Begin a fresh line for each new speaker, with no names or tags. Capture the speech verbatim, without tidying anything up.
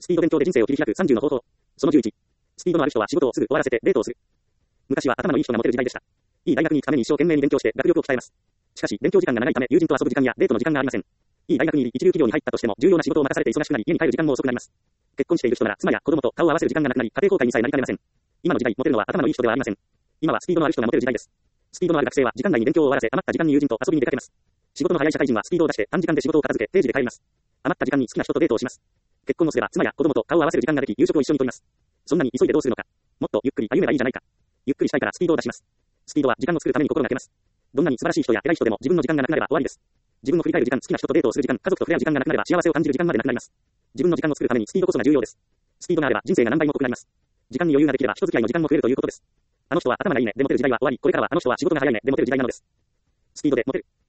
スピード勉強で人生を切り開くさんじゅうの方法。そのじゅういち。スピードのある人は仕事をすぐ終わらせてデートをする。昔は頭のいい人がモテる時代でした。いい大学に行くために一生懸命に勉強して学力を鍛えます。しかし、勉強時間が長いため友人と遊ぶ時間やデートの時間がありません。いい大学にいり一流企業に入ったとしても重要な仕事を任されて忙しくなり家に帰る時間も遅くなります。結婚している人なら妻や子供と顔を合わせる時間がなくなり家庭崩壊にさえなりかねません。今の時代、モテるのは頭のいい人ではありません。今はスピードのある人がモテる時代です。スピードのある学生は時間内に勉強を終わらせ余った時間に友人と遊びに出かけます。仕事の早い社会人はスピードを出して短時間で仕事を片付け定時で帰ります。余った時間に好きな人とデートをします。結婚をすれば妻や子供と顔を合わせる時間ができ夕食を一緒にとります。そんなに急いでどうするのか。もっとゆっくり歩めばいいじゃないか。ゆっくりしたいからスピードを出します。スピードは時間を作るために心がけます。どんなに素晴らしい人や偉い人でも自分の時間がなくなれば終わりです。自分の振り返る時間、好きな人とデートをする時間、家族と触れ合う時間がなくなれば幸せを感じる時間までなくなります。自分の時間を作るためにスピードこそが重要です。スピードがあれば人生が何倍も濃くなります。時間に余裕ができれば人付き合いの時間も増えるということです。あの人は頭がいいねでモテる時代は終わり、これからはあの人は仕事が早いねでモテる時代なのです。スピードでモテる。